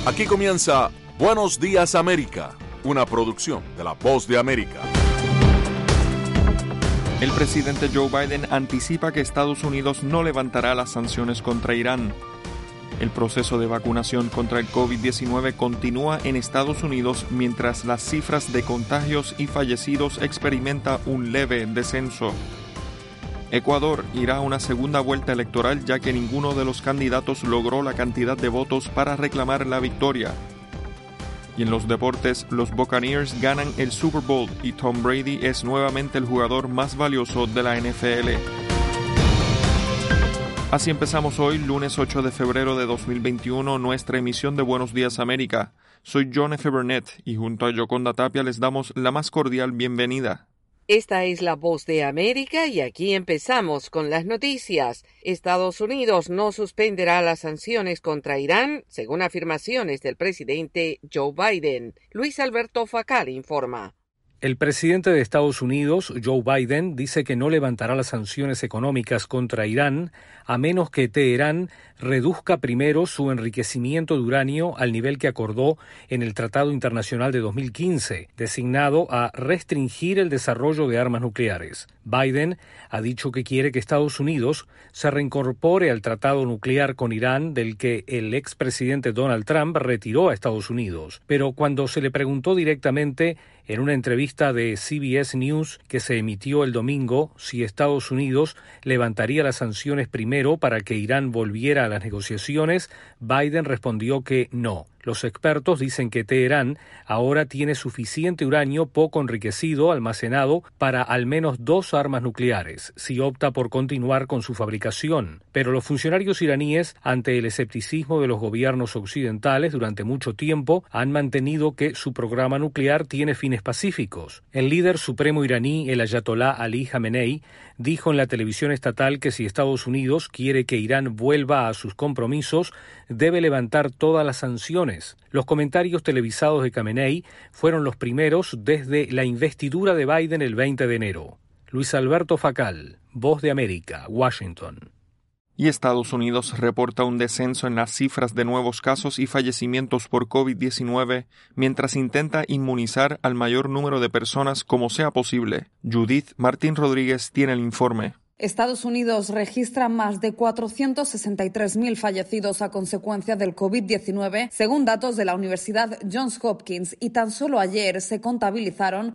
Aquí comienza Buenos Días América, una producción de La Voz de América. El presidente Joe Biden anticipa que Estados Unidos no levantará las sanciones contra Irán. El proceso de vacunación contra el COVID-19 continúa en Estados Unidos mientras las cifras de contagios y fallecidos experimenta un leve descenso. Ecuador irá a una segunda vuelta electoral ya que ninguno de los candidatos logró la cantidad de votos para reclamar la victoria. Y en los deportes, los Buccaneers ganan el Super Bowl y Tom Brady es nuevamente el jugador más valioso de la NFL. Así empezamos hoy, lunes 8 de febrero de 2021, nuestra emisión de Buenos Días América. Soy John F. Burnett y junto a Yoconda Tapia les damos la más cordial bienvenida. Esta es La Voz de América y aquí empezamos con las noticias. Estados Unidos no suspenderá las sanciones contra Irán, según afirmaciones del presidente Joe Biden. Luis Alberto Facal informa. El presidente de Estados Unidos, Joe Biden, dice que no levantará las sanciones económicas contra Irán a menos que Teherán reduzca primero su enriquecimiento de uranio al nivel que acordó en el Tratado Internacional de 2015, designado a restringir el desarrollo de armas nucleares. Biden ha dicho que quiere que Estados Unidos se reincorpore al tratado nuclear con Irán del que el expresidente Donald Trump retiró a Estados Unidos. Pero cuando se le preguntó directamente en una entrevista de CBS News que se emitió el domingo si Estados Unidos levantaría las sanciones primero para que Irán volviera a las negociaciones, Biden respondió que no. Los expertos dicen que Teherán ahora tiene suficiente uranio poco enriquecido almacenado para al menos 2 armas nucleares, si opta por continuar con su fabricación. Pero los funcionarios iraníes, ante el escepticismo de los gobiernos occidentales durante mucho tiempo, han mantenido que su programa nuclear tiene fines pacíficos. El líder supremo iraní, el ayatolá Ali Khamenei, dijo en la televisión estatal que si Estados Unidos quiere que Irán vuelva a sus compromisos, debe levantar todas las sanciones. Los comentarios televisados de Khamenei fueron los primeros desde la investidura de Biden el 20 de enero. Luis Alberto Facal, Voz de América, Washington. Y Estados Unidos reporta un descenso en las cifras de nuevos casos y fallecimientos por COVID-19 mientras intenta inmunizar al mayor número de personas como sea posible. Judith Martín Rodríguez tiene el informe. Estados Unidos registra más de 463.000 fallecidos a consecuencia del COVID-19, según datos de la Universidad Johns Hopkins, y tan solo ayer se contabilizaron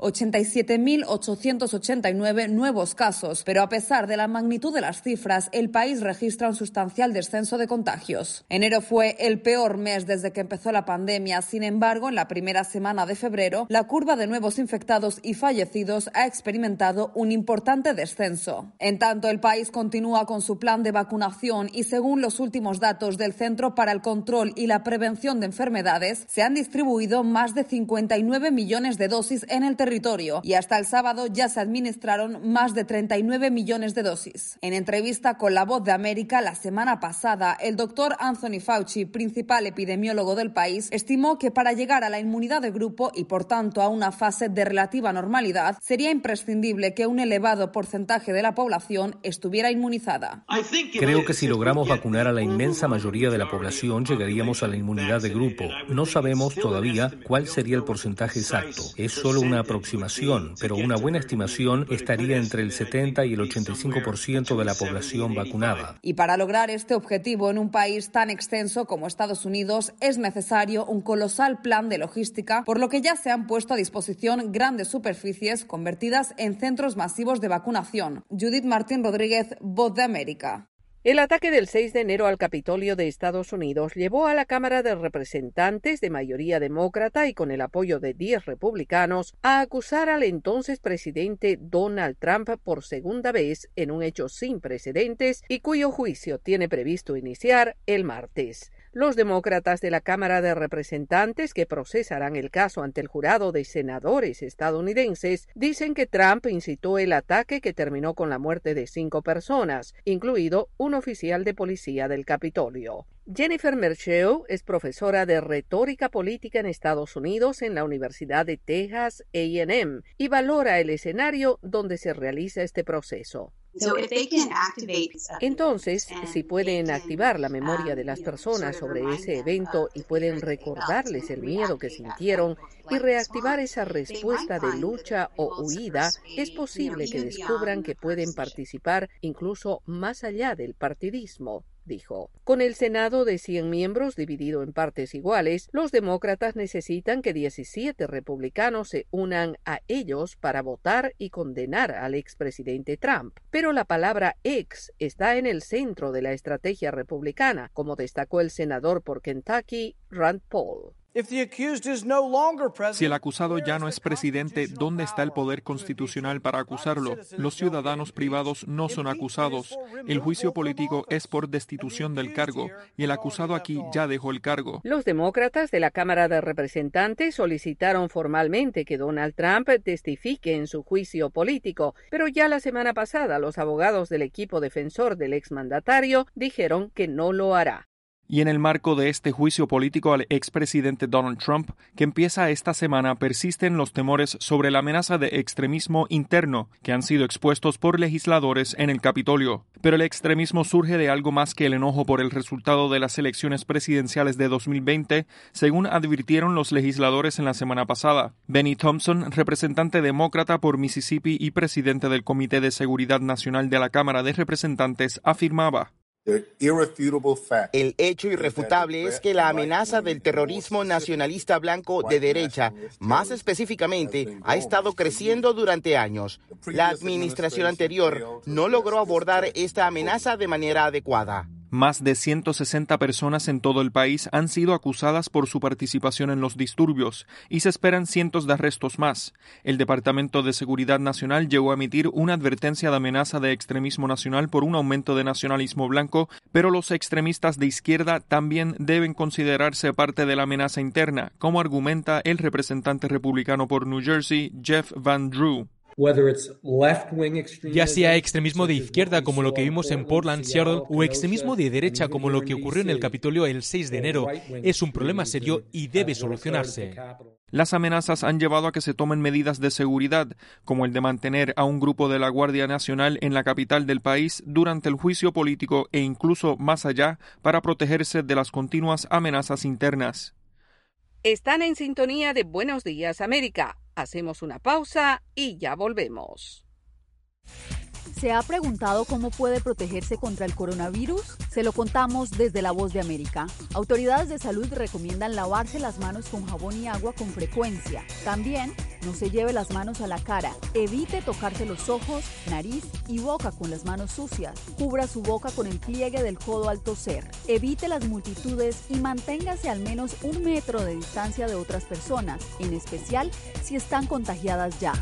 87.889 nuevos casos. Pero a pesar de la magnitud de las cifras, el país registra un sustancial descenso de contagios. Enero fue el peor mes desde que empezó la pandemia. Sin embargo, en la primera semana de febrero, la curva de nuevos infectados y fallecidos ha experimentado un importante descenso. En tanto, el país continúa con su plan de vacunación y según los últimos datos del Centro para el Control y la Prevención de Enfermedades, se han distribuido más de 59 millones de dosis en el territorio y hasta el sábado ya se administraron más de 39 millones de dosis. En entrevista con La Voz de América la semana pasada, el doctor Anthony Fauci, principal epidemiólogo del país, estimó que para llegar a la inmunidad de grupo y por tanto a una fase de relativa normalidad, sería imprescindible que un elevado porcentaje de la población estuviera inmunizada. Creo que si logramos vacunar a la inmensa mayoría de la población, llegaríamos a la inmunidad de grupo. No sabemos todavía cuál sería el porcentaje exacto. Es solo una aproximación, pero una buena estimación estaría entre el 70 y el 85% de la población vacunada. Y para lograr este objetivo en un país tan extenso como Estados Unidos, es necesario un colosal plan de logística, por lo que ya se han puesto a disposición grandes superficies convertidas en centros masivos de vacunación. Judith Martín Rodríguez, Voz de América. El ataque del 6 de enero al Capitolio de Estados Unidos llevó a la Cámara de Representantes de mayoría demócrata y con el apoyo de 10 republicanos a acusar al entonces presidente Donald Trump por segunda vez en un hecho sin precedentes y cuyo juicio tiene previsto iniciar el martes. Los demócratas de la Cámara de Representantes, que procesarán el caso ante el jurado de senadores estadounidenses, dicen que Trump incitó el ataque que terminó con la muerte de 5 personas, incluido un oficial de policía del Capitolio. Jennifer Merschel es profesora de retórica política en Estados Unidos en la Universidad de Texas A&M y valora el escenario donde se realiza este proceso. Entonces, si pueden activar la memoria de las personas sobre ese evento y pueden recordarles el miedo que sintieron y reactivar esa respuesta de lucha o huida, es posible que descubran que pueden participar incluso más allá del partidismo, dijo. Con el Senado de 100 miembros dividido en partes iguales, los demócratas necesitan que 17 republicanos se unan a ellos para votar y condenar al expresidente Trump. Pero la palabra ex está en el centro de la estrategia republicana, como destacó el senador por Kentucky, Rand Paul. Si el acusado ya no es presidente, ¿dónde está el poder constitucional para acusarlo? Los ciudadanos privados no son acusados. El juicio político es por destitución del cargo, y el acusado aquí ya dejó el cargo. Los demócratas de la Cámara de Representantes solicitaron formalmente que Donald Trump testifique en su juicio político, pero ya la semana pasada los abogados del equipo defensor del exmandatario dijeron que no lo hará. Y en el marco de este juicio político al expresidente Donald Trump, que empieza esta semana, persisten los temores sobre la amenaza de extremismo interno que han sido expuestos por legisladores en el Capitolio. Pero el extremismo surge de algo más que el enojo por el resultado de las elecciones presidenciales de 2020, según advirtieron los legisladores en la semana pasada. Benny Thompson, representante demócrata por Mississippi y presidente del Comité de Seguridad Nacional de la Cámara de Representantes, afirmaba: el hecho irrefutable es que la amenaza del terrorismo nacionalista blanco de derecha, más específicamente, ha estado creciendo durante años. La administración anterior no logró abordar esta amenaza de manera adecuada. Más de 160 personas en todo el país han sido acusadas por su participación en los disturbios y se esperan cientos de arrestos más. El Departamento de Seguridad Nacional llegó a emitir una advertencia de amenaza de extremismo nacional por un aumento de nacionalismo blanco, pero los extremistas de izquierda también deben considerarse parte de la amenaza interna, como argumenta el representante republicano por New Jersey, Jeff Van Drew. Ya sea extremismo de izquierda como lo que vimos en Portland, Seattle, o extremismo de derecha como lo que ocurrió en el Capitolio el 6 de enero, es un problema serio y debe solucionarse. Las amenazas han llevado a que se tomen medidas de seguridad, como el de mantener a un grupo de la Guardia Nacional en la capital del país durante el juicio político e incluso más allá para protegerse de las continuas amenazas internas. Están en sintonía de Buenos Días, América. Hacemos una pausa y ya volvemos. ¿Se ha preguntado cómo puede protegerse contra el coronavirus? Se lo contamos desde La Voz de América. Autoridades de salud recomiendan lavarse las manos con jabón y agua con frecuencia. También, no se lleve las manos a la cara. Evite tocarse los ojos, nariz y boca con las manos sucias. Cubra su boca con el pliegue del codo al toser. Evite las multitudes y manténgase al menos 1 metro de distancia de otras personas, en especial si están contagiadas ya.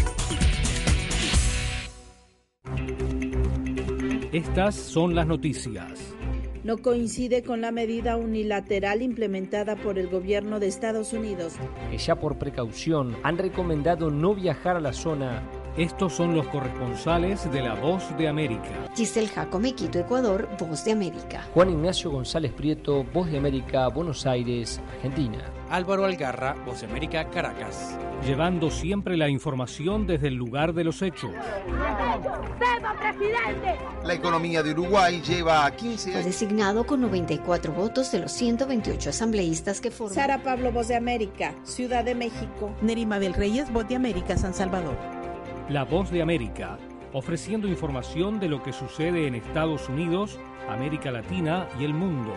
Estas son las noticias. No coincide con la medida unilateral implementada por el gobierno de Estados Unidos. Ya por precaución han recomendado no viajar a la zona. Estos son los corresponsales de La Voz de América. Giselle Jacome, Quito, Ecuador, Voz de América. Juan Ignacio González Prieto, Voz de América, Buenos Aires, Argentina. Álvaro Algarra, Voz de América, Caracas. Llevando siempre la información desde el lugar de los hechos. La economía de Uruguay lleva a 15 años. Fue designado con 94 votos de los 128 asambleístas que forman. Sara Pablo, Voz de América, Ciudad de México. Nerima Bel Reyes, Voz de América, San Salvador. La Voz de América, ofreciendo información de lo que sucede en Estados Unidos, América Latina y el mundo.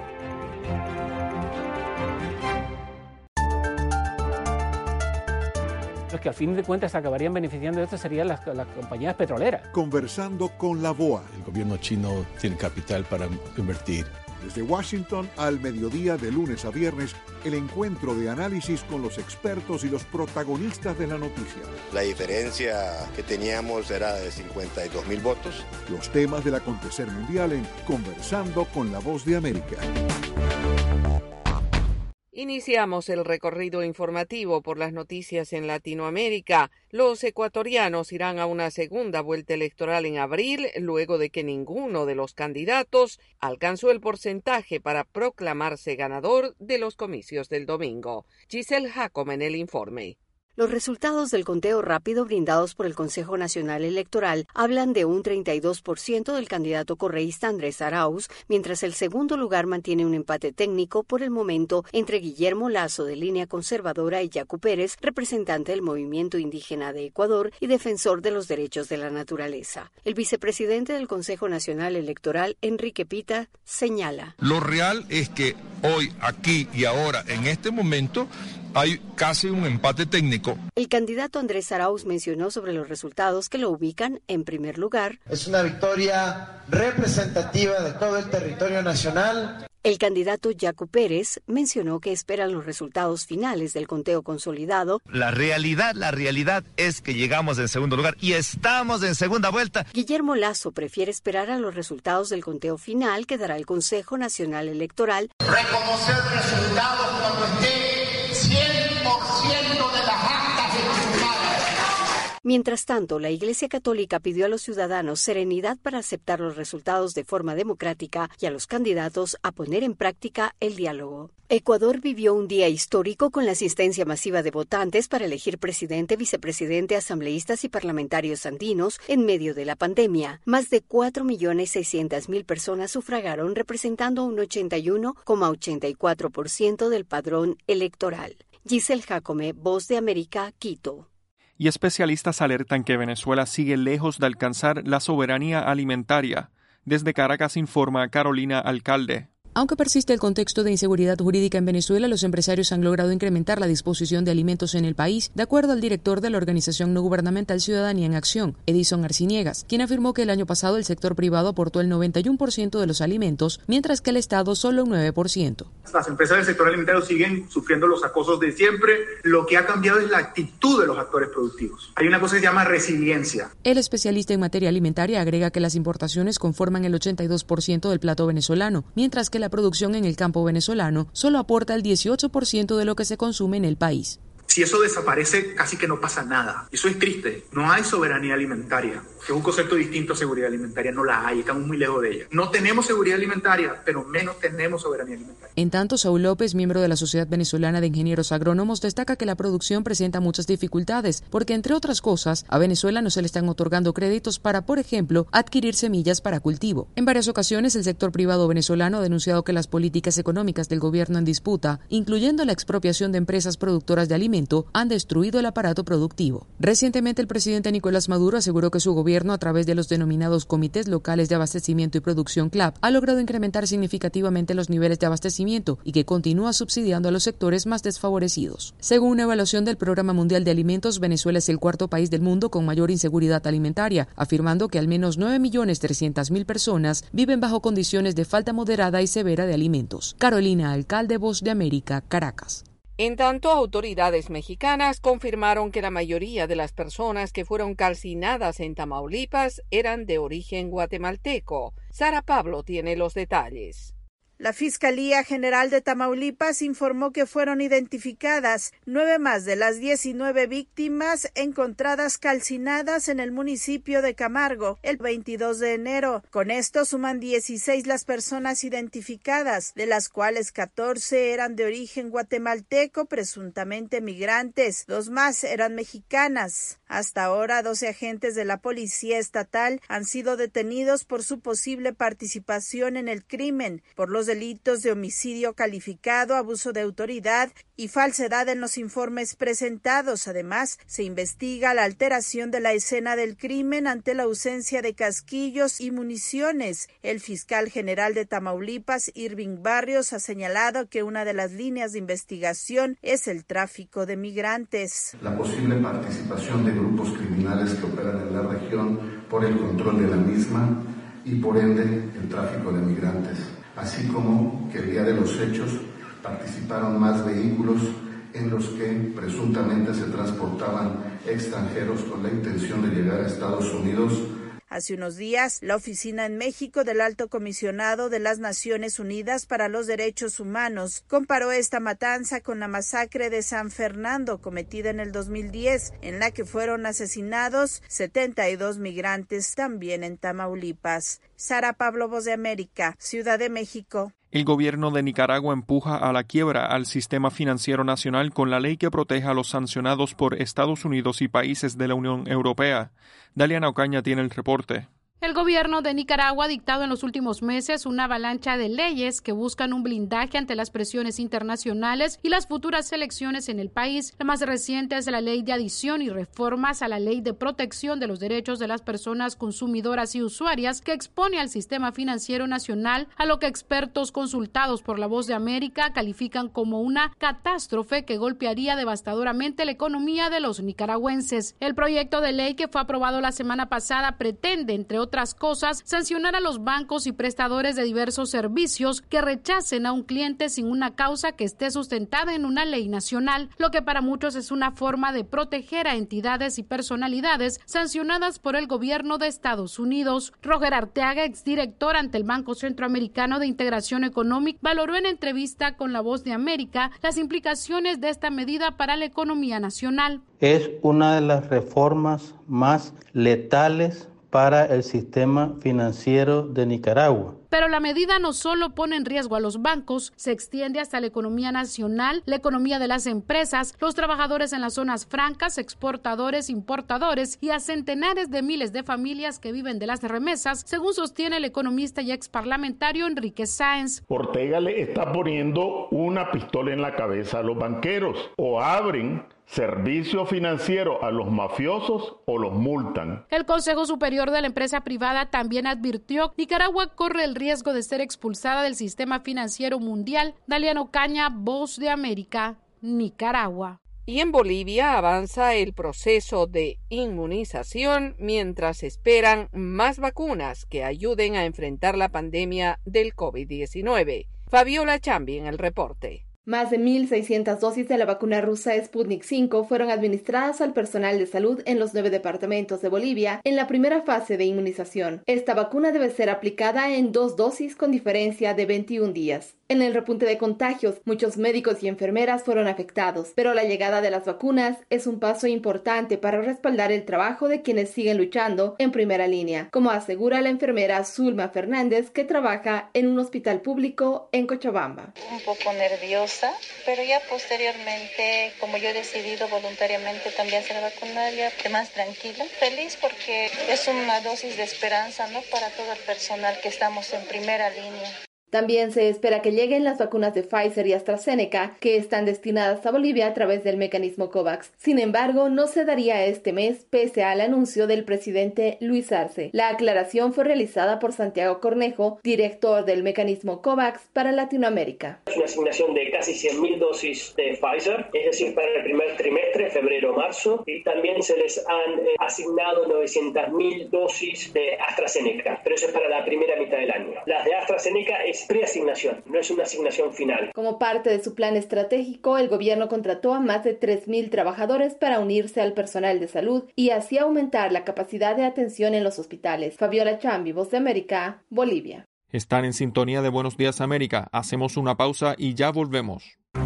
Los que al fin de cuentas acabarían beneficiando de esto serían las compañías petroleras. Conversando con la BOA. El gobierno chino tiene capital para invertir. Desde Washington al mediodía de lunes a viernes, el encuentro de análisis con los expertos y los protagonistas de la noticia. La diferencia que teníamos era de 52,000 votos. Los temas del acontecer mundial en Conversando con la Voz de América. Iniciamos el recorrido informativo por las noticias en Latinoamérica. Los ecuatorianos irán a una segunda vuelta electoral en abril, luego de que ninguno de los candidatos alcanzó el porcentaje para proclamarse ganador de los comicios del domingo. Giselle Jacome en el informe. Los resultados del conteo rápido brindados por el Consejo Nacional Electoral hablan de un 32% del candidato correísta Andrés Arauz, mientras el segundo lugar mantiene un empate técnico por el momento entre Guillermo Lasso, de línea conservadora, y Yacu Pérez, representante del movimiento indígena de Ecuador y defensor de los derechos de la naturaleza. El vicepresidente del Consejo Nacional Electoral, Enrique Pita, señala: Lo real es que hoy, aquí y ahora, en este momento, hay casi un empate técnico. El candidato Andrés Arauz mencionó sobre los resultados que lo ubican en primer lugar. Es una victoria representativa de todo el territorio nacional. El candidato Yacu Pérez mencionó que esperan los resultados finales del conteo consolidado. La realidad es que llegamos en segundo lugar y estamos en segunda vuelta. Guillermo Lasso prefiere esperar a los resultados del conteo final que dará el Consejo Nacional Electoral. Reconocer resultados cuando esté 100% de las actas firmadas. Mientras tanto, la Iglesia Católica pidió a los ciudadanos serenidad para aceptar los resultados de forma democrática y a los candidatos a poner en práctica el diálogo. Ecuador vivió un día histórico con la asistencia masiva de votantes para elegir presidente, vicepresidente, asambleístas y parlamentarios andinos en medio de la pandemia. Más de 4.600.000 personas sufragaron, representando un 81,84% del padrón electoral. Giselle Jacome, Voz de América, Quito. Y especialistas alertan que Venezuela sigue lejos de alcanzar la soberanía alimentaria. Desde Caracas informa Carolina Alcalde. Aunque persiste el contexto de inseguridad jurídica en Venezuela, los empresarios han logrado incrementar la disposición de alimentos en el país, de acuerdo al director de la organización no gubernamental Ciudadanía en Acción, Edison Arciniegas, quien afirmó que el año pasado el sector privado aportó el 91% de los alimentos, mientras que el Estado solo un 9%. Las empresas del sector alimentario siguen sufriendo los acosos de siempre. Lo que ha cambiado es la actitud de los actores productivos. Hay una cosa que se llama resiliencia. El especialista en materia alimentaria agrega que las importaciones conforman el 82% del plato venezolano, mientras que la producción en el campo venezolano solo aporta el 18% de lo que se consume en el país. Si eso desaparece, casi que no pasa nada. Eso es triste. No hay soberanía alimentaria. Es un concepto distinto a seguridad alimentaria. No la hay. Estamos muy lejos de ella. No tenemos seguridad alimentaria, pero menos tenemos soberanía alimentaria. En tanto, Saúl López, miembro de la Sociedad Venezolana de Ingenieros Agrónomos, destaca que la producción presenta muchas dificultades, porque, entre otras cosas, a Venezuela no se le están otorgando créditos para, por ejemplo, adquirir semillas para cultivo. En varias ocasiones, el sector privado venezolano ha denunciado que las políticas económicas del gobierno en disputa, incluyendo la expropiación de empresas productoras de alimentos, han destruido el aparato productivo. Recientemente, el presidente Nicolás Maduro aseguró que su gobierno, a través de los denominados Comités Locales de Abastecimiento y Producción CLAP, ha logrado incrementar significativamente los niveles de abastecimiento y que continúa subsidiando a los sectores más desfavorecidos. Según una evaluación del Programa Mundial de Alimentos, Venezuela es el cuarto país del mundo con mayor inseguridad alimentaria, afirmando que al menos 9.300.000 personas viven bajo condiciones de falta moderada y severa de alimentos. Carolina Alcalde, Voz de América, Caracas. En tanto, autoridades mexicanas confirmaron que la mayoría de las personas que fueron calcinadas en Tamaulipas eran de origen guatemalteco. Sara Pablo tiene los detalles. La Fiscalía General de Tamaulipas informó que fueron identificadas 9 más de las 19 víctimas encontradas calcinadas en el municipio de Camargo el 22 de enero. Con esto suman 16 las personas identificadas, de las cuales 14 eran de origen guatemalteco, presuntamente migrantes. 2 más eran mexicanas. Hasta ahora, 12 agentes de la Policía Estatal han sido detenidos por su posible participación en el crimen, por los delitos de homicidio calificado, abuso de autoridad y falsedad en los informes presentados. Además, se investiga la alteración de la escena del crimen ante la ausencia de casquillos y municiones. El fiscal general de Tamaulipas, Irving Barrios, ha señalado que una de las líneas de investigación es el tráfico de migrantes. La posible participación de grupos criminales que operan en la región por el control de la misma y por ende el tráfico de migrantes, así como que el día de los hechos participaron más vehículos en los que presuntamente se transportaban extranjeros con la intención de llegar a Estados Unidos. Hace unos días, la oficina en México del Alto Comisionado de las Naciones Unidas para los Derechos Humanos comparó esta matanza con la masacre de San Fernando cometida en el 2010, en la que fueron asesinados 72 migrantes también en Tamaulipas. Sara Pablo, Voz de América, Ciudad de México. El gobierno de Nicaragua empuja a la quiebra al sistema financiero nacional con la ley que protege a los sancionados por Estados Unidos y países de la Unión Europea. Daliana Ocaña tiene el reporte. El gobierno de Nicaragua ha dictado en los últimos meses una avalancha de leyes que buscan un blindaje ante las presiones internacionales y las futuras elecciones en el país. La más reciente es la ley de adición y reformas a la ley de protección de los derechos de las personas consumidoras y usuarias, que expone al sistema financiero nacional a lo que expertos consultados por La Voz de América califican como una catástrofe que golpearía devastadoramente la economía de los nicaragüenses. El proyecto de ley, que fue aprobado la semana pasada, pretende, entre otras cosas, sancionar a los bancos y prestadores de diversos servicios que rechacen a un cliente sin una causa que esté sustentada en una ley nacional, lo que para muchos es una forma de proteger a entidades y personalidades sancionadas por el gobierno de Estados Unidos. Roger Arteaga, exdirector ante el Banco Centroamericano de Integración Económica, valoró en entrevista con La Voz de América las implicaciones de esta medida para la economía nacional. Es una de las reformas más letales para el sistema financiero de Nicaragua. Pero la medida no solo pone en riesgo a los bancos, se extiende hasta la economía nacional, la economía de las empresas, los trabajadores en las zonas francas, exportadores, importadores y a centenares de miles de familias que viven de las remesas, según sostiene el economista y exparlamentario Enrique Sáenz. Ortega le está poniendo una pistola en la cabeza a los banqueros: o abren servicio financiero a los mafiosos o los multan. El Consejo Superior de la Empresa Privada también advirtió: Nicaragua corre el riesgo de ser expulsada del sistema financiero mundial. Daliana Ocaña, Voz de América, Nicaragua. Y en Bolivia avanza el proceso de inmunización mientras esperan más vacunas que ayuden a enfrentar la pandemia del COVID-19. Fabiola Chambi en el reporte. Más de 1.600 dosis de la vacuna rusa Sputnik V fueron administradas al personal de salud en los 9 departamentos de Bolivia en la primera fase de inmunización. Esta vacuna debe ser aplicada en 2 dosis con diferencia de 21 días. En el repunte de contagios, muchos médicos y enfermeras fueron afectados, pero la llegada de las vacunas es un paso importante para respaldar el trabajo de quienes siguen luchando en primera línea, como asegura la enfermera Zulma Fernández, que trabaja en un hospital público en Cochabamba. Un poco nerviosa, pero ya posteriormente, como yo he decidido voluntariamente también ser vacunada, ya más tranquila, feliz porque es una dosis de esperanza, ¿no?, para todo el personal que estamos en primera línea. También se espera que lleguen las vacunas de Pfizer y AstraZeneca, que están destinadas a Bolivia a través del mecanismo COVAX. Sin embargo, no se daría este mes pese al anuncio del presidente Luis Arce. La aclaración fue realizada por Santiago Cornejo, director del mecanismo COVAX para Latinoamérica. Es una asignación de casi 100.000 dosis de Pfizer, es decir, para el primer trimestre, febrero-marzo, y también se les han asignado 900.000 dosis de AstraZeneca, pero eso es para la primera mitad del año. Las de AstraZeneca es preasignación, no es una asignación final. Como parte de su plan estratégico, el gobierno contrató a más de 3.000 trabajadores para unirse al personal de salud y así aumentar la capacidad de atención en los hospitales. Fabiola Chambi, Voz de América, Bolivia. Están en sintonía de Buenos Días América. Hacemos una pausa y ya volvemos.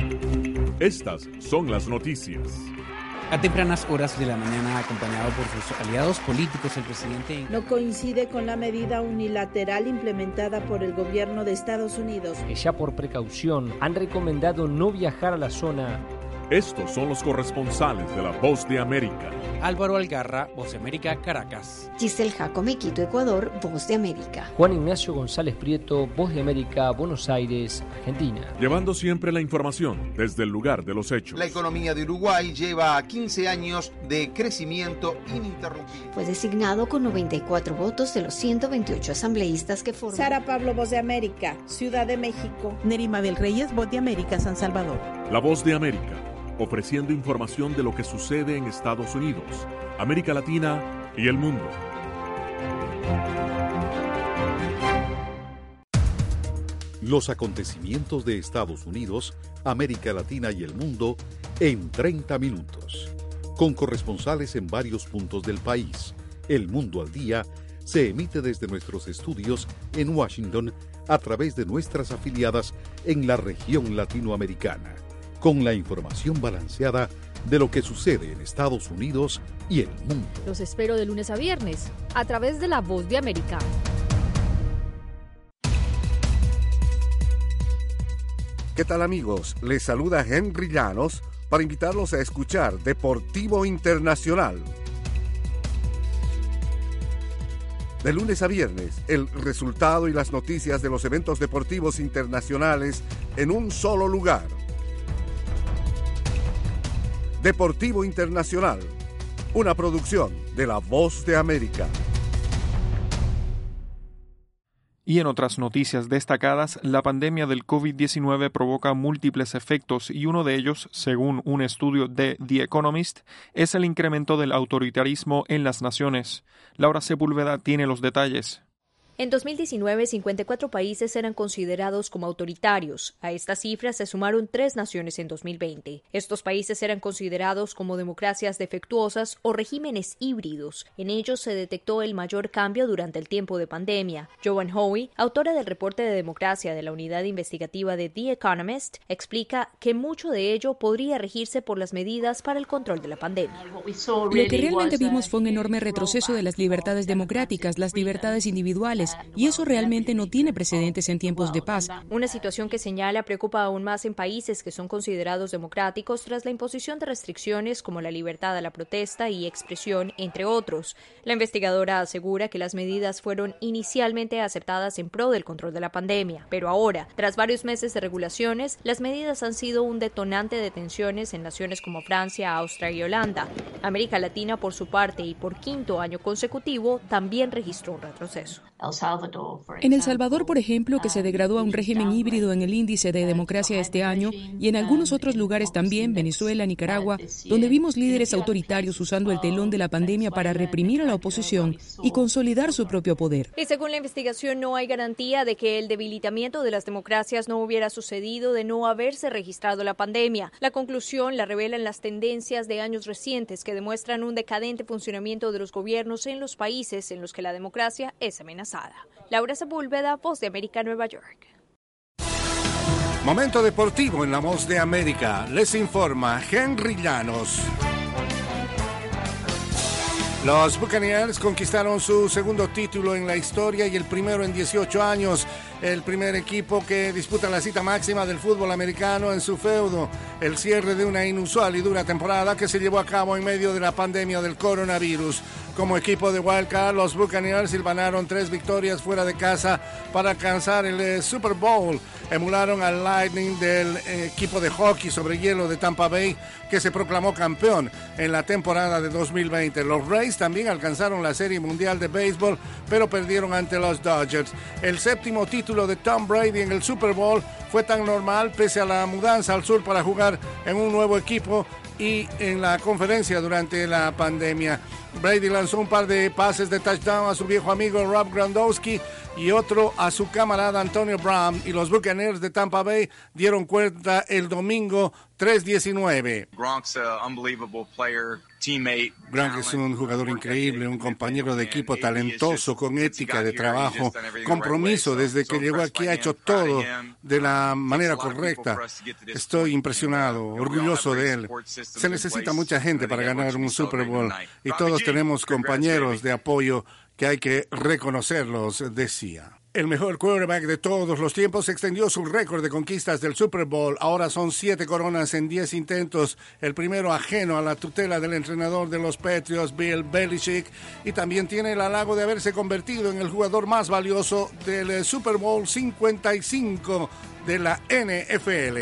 Estas son las noticias. A tempranas horas de la mañana, acompañado por sus aliados políticos, el presidente no coincide con la medida unilateral implementada por el gobierno de Estados Unidos. Ya por precaución han recomendado no viajar a la zona. Estos son los corresponsales de La Voz de América. Álvaro Algarra, Voz de América, Caracas. Giselle Jacome, Quito, Ecuador, Voz de América. Juan Ignacio González Prieto, Voz de América, Buenos Aires, Argentina. Llevando siempre la información desde el lugar de los hechos. La economía de Uruguay lleva 15 años de crecimiento ininterrumpido. Fue designado con 94 votos de los 128 asambleístas que forman. Sara Pablo, Voz de América, Ciudad de México. Neri Mabel Reyes, Voz de América, San Salvador. La Voz de América, ofreciendo información de lo que sucede en Estados Unidos, América Latina y el mundo. Los acontecimientos de Estados Unidos, América Latina y el mundo en 30 minutos. Con corresponsales en varios puntos del país. El Mundo al Día se emite desde nuestros estudios en Washington a través de nuestras afiliadas en la región latinoamericana, con la información balanceada de lo que sucede en Estados Unidos y el mundo. Los espero de lunes a viernes a través de La Voz de América. ¿Qué tal, amigos? Les saluda Henry Llanos para invitarlos a escuchar Deportivo Internacional. De lunes a viernes, el resultado y las noticias de los eventos deportivos internacionales en un solo lugar. Deportivo Internacional, una producción de La Voz de América. Y en otras noticias destacadas, la pandemia del COVID-19 provoca múltiples efectos y uno de ellos, según un estudio de The Economist, es el incremento del autoritarismo en las naciones. Laura Sepúlveda tiene los detalles. En 2019, 54 países eran considerados como autoritarios. A estas cifras se sumaron 3 naciones en 2020. Estos países eran considerados como democracias defectuosas o regímenes híbridos. En ellos se detectó el mayor cambio durante el tiempo de pandemia. Joanne Hoey, autora del reporte de democracia de la unidad investigativa de The Economist, explica que mucho de ello podría regirse por las medidas para el control de la pandemia. Lo que realmente vimos fue un enorme retroceso de las libertades democráticas, las libertades individuales, y eso realmente no tiene precedentes en tiempos de paz. Una situación que señala preocupa aún más en países que son considerados democráticos tras la imposición de restricciones como la libertad a la protesta y expresión, entre otros. La investigadora asegura que las medidas fueron inicialmente aceptadas en pro del control de la pandemia, pero ahora, tras varios meses de regulaciones, las medidas han sido un detonante de tensiones en naciones como Francia, Austria y Holanda. América Latina, por su parte, y por 5º año consecutivo, también registró un retroceso. En El Salvador, por ejemplo, que se degradó a un régimen híbrido en el índice de democracia este año, y en algunos otros lugares también, Venezuela, Nicaragua, donde vimos líderes autoritarios usando el telón de la pandemia para reprimir a la oposición y consolidar su propio poder. Y según la investigación, no hay garantía de que el debilitamiento de las democracias no hubiera sucedido de no haberse registrado la pandemia. La conclusión la revelan las tendencias de años recientes que demuestran un decadente funcionamiento de los gobiernos en los países en los que la democracia es amenazada. Laura Sepúlveda, Voz de América, Nueva York. Momento deportivo en La Voz de América. Les informa Henry Llanos. Los Buccaneers conquistaron su segundo título en la historia y el primero en 18 años. El primer equipo que disputa la cita máxima del fútbol americano en su feudo. El cierre de una inusual y dura temporada que se llevó a cabo en medio de la pandemia del coronavirus. Como equipo de Wildcard, los Buccaneers silvanaron 3 victorias fuera de casa para alcanzar el Super Bowl. Emularon al Lightning del equipo de hockey sobre hielo de Tampa Bay, que se proclamó campeón en la temporada de 2020. Los Rays también alcanzaron la Serie Mundial de Béisbol, pero perdieron ante los Dodgers. El 7º título de Tom Brady en el Super Bowl fue tan normal pese a la mudanza al sur para jugar en un nuevo equipo y en la conferencia durante la pandemia. Brady lanzó un par de pases de touchdown a su viejo amigo Rob Gronkowski y otro a su camarada Antonio Brown, y los Buccaneers de Tampa Bay dieron cuenta el domingo 3-19. Gronk es un jugador increíble, un compañero de equipo talentoso, con ética de trabajo, compromiso. Desde que llegó aquí ha hecho todo de la manera correcta. Estoy impresionado, orgulloso de él. Se necesita mucha gente para ganar un Super Bowl y todos tenemos compañeros de apoyo que hay que reconocerlos, decía. El mejor quarterback de todos los tiempos extendió su récord de conquistas del Super Bowl. Ahora son 7 coronas en 10 intentos, el primero ajeno a la tutela del entrenador de los Patriots, Bill Belichick, y también tiene el halago de haberse convertido en el jugador más valioso del Super Bowl 55 de la NFL.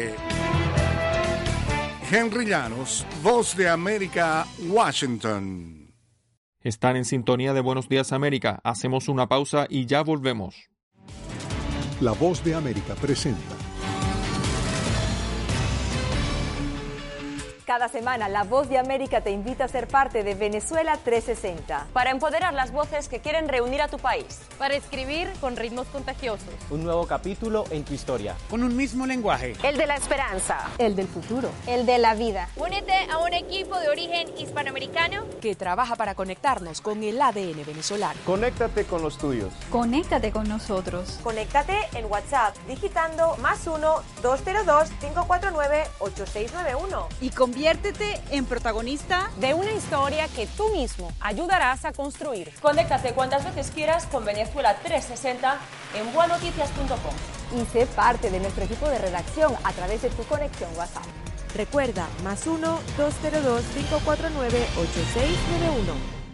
Henry Llanos, Voz de América, Washington. Están en sintonía de Buenos Días América. Hacemos una pausa y ya volvemos. La Voz de América presenta Cada semana, La Voz de América te invita a ser parte de Venezuela 360. Para empoderar las voces que quieren reunir a tu país. Para escribir con ritmos contagiosos. Un nuevo capítulo en tu historia. Con un mismo lenguaje. El de la esperanza. El del futuro. El de la vida. Únete a un equipo de origen hispanoamericano que trabaja para conectarnos con el ADN venezolano. Conéctate con los tuyos. Conéctate con nosotros. Conéctate en WhatsApp digitando +1 202 549 8691 y conviértete en protagonista de una historia que tú mismo ayudarás a construir. Conéctate cuantas veces quieras con Venezuela 360 en buenoticias.com y sé parte de nuestro equipo de redacción a través de tu conexión WhatsApp. Recuerda, +1 202 549 8691.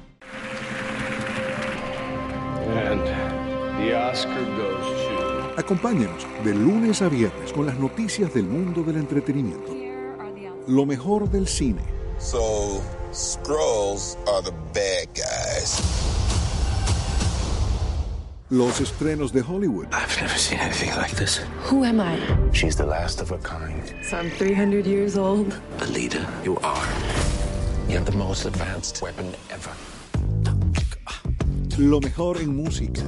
And the Oscar goes to... Acompáñanos de lunes a viernes con las noticias del mundo del entretenimiento. Lo mejor del cine. So, Skrulls are the bad guys. Los estrenos de Hollywood. I've never seen anything like this. Who am I? She's the last of her kind. So I'm 300 years old. The leader you are. You have the most advanced weapon ever. Lo mejor en música.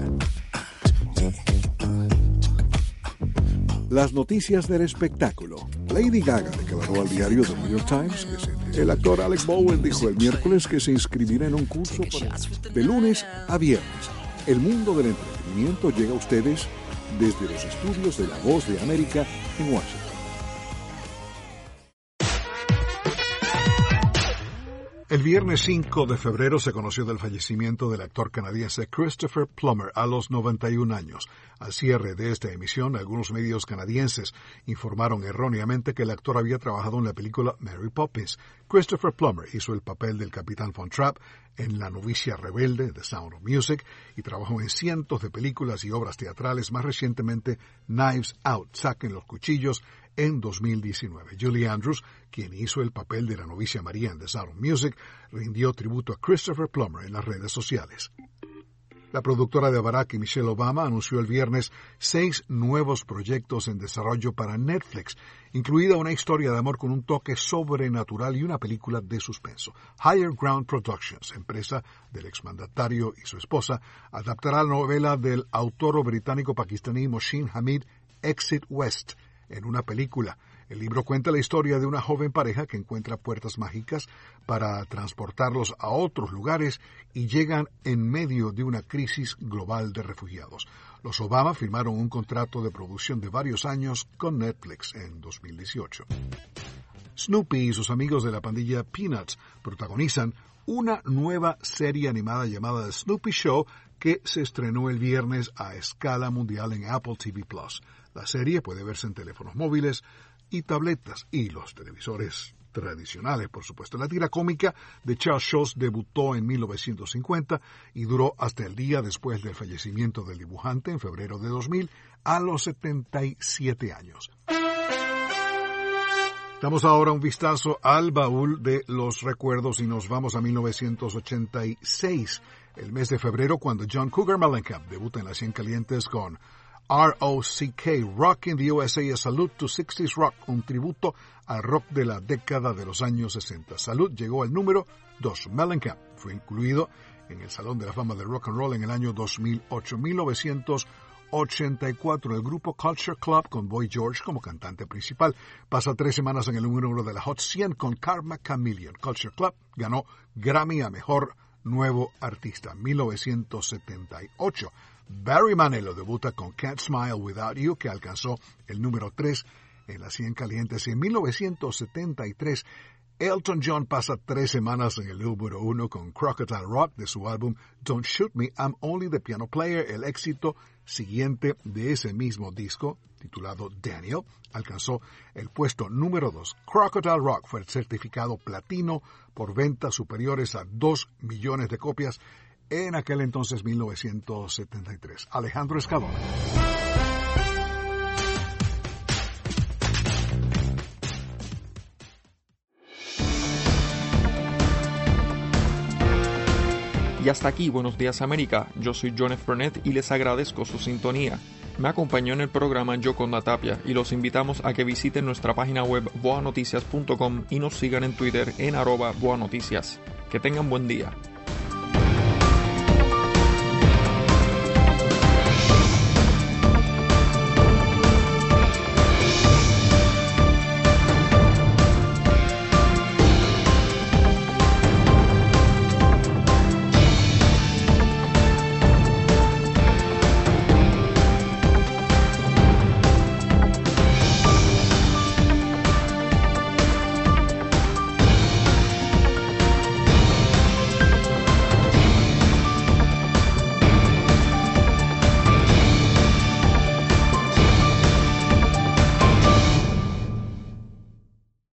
Las noticias del espectáculo. Lady Gaga declaró al diario The New York Times que el actor Alec Baldwin dijo el miércoles que se inscribirá en un curso de lunes a viernes. El mundo del entretenimiento llega a ustedes desde los estudios de La Voz de América en Washington. El viernes 5 de febrero se conoció del fallecimiento del actor canadiense Christopher Plummer a los 91 años. Al cierre de esta emisión, algunos medios canadienses informaron erróneamente que el actor había trabajado en la película Mary Poppins. Christopher Plummer hizo el papel del Capitán Von Trapp en La novicia rebelde, The Sound of Music, y trabajó en cientos de películas y obras teatrales, más recientemente Knives Out, Saquen los cuchillos, en 2019. Julie Andrews, quien hizo el papel de la novicia María en The Sound of Music, rindió tributo a Christopher Plummer en las redes sociales. La productora de Barack y Michelle Obama anunció el viernes 6 nuevos proyectos en desarrollo para Netflix, incluida una historia de amor con un toque sobrenatural y una película de suspenso. Higher Ground Productions, empresa del exmandatario y su esposa, adaptará la novela del autor británico-pakistaní Mohsin Hamid, Exit West, en una película. El libro cuenta la historia de una joven pareja que encuentra puertas mágicas para transportarlos a otros lugares y llegan en medio de una crisis global de refugiados. Los Obama firmaron un contrato de producción de varios años con Netflix en 2018. Snoopy y sus amigos de la pandilla Peanuts protagonizan una nueva serie animada llamada The Snoopy Show que se estrenó el viernes a escala mundial en Apple TV+. La serie puede verse en teléfonos móviles y tabletas y los televisores tradicionales, por supuesto. La tira cómica de Charles Schulz debutó en 1950 y duró hasta el día después del fallecimiento del dibujante en febrero de 2000 a los 77 años. Damos ahora un vistazo al baúl de los recuerdos y nos vamos a 1986, el mes de febrero, cuando John Cougar Mellencamp debuta en las 100 calientes con R.O.C.K. Rock in the USA, a Salute to 60s Rock, un tributo al rock de la década de los años 60. Salute llegó al número 2. Mellencamp fue incluido en el Salón de la Fama del Rock and Roll en el año 2008. 1984, el grupo Culture Club, con Boy George como cantante principal, pasa 3 semanas en el número 1 de la Hot 100 con Karma Chameleon. Culture Club ganó Grammy a Mejor Nuevo Artista. 1978. Barry Manilow debuta con Can't Smile Without You, que alcanzó el número 3 en las 100 calientes. En 1973, Elton John pasa 3 semanas en el número 1 con Crocodile Rock de su álbum Don't Shoot Me, I'm Only the Piano Player. El éxito siguiente de ese mismo disco, titulado Daniel, alcanzó el puesto número 2. Crocodile Rock fue certificado platino por ventas superiores a 2 millones de copias en aquel entonces 1973. Alejandro Escalona. Y hasta aquí, Buenos Días América. Yo soy John F. Burnett y les agradezco su sintonía. Me acompañó en el programa Yoconda Tapia y los invitamos a que visiten nuestra página web boanoticias.com y nos sigan en Twitter en @boanoticias. Que tengan buen día.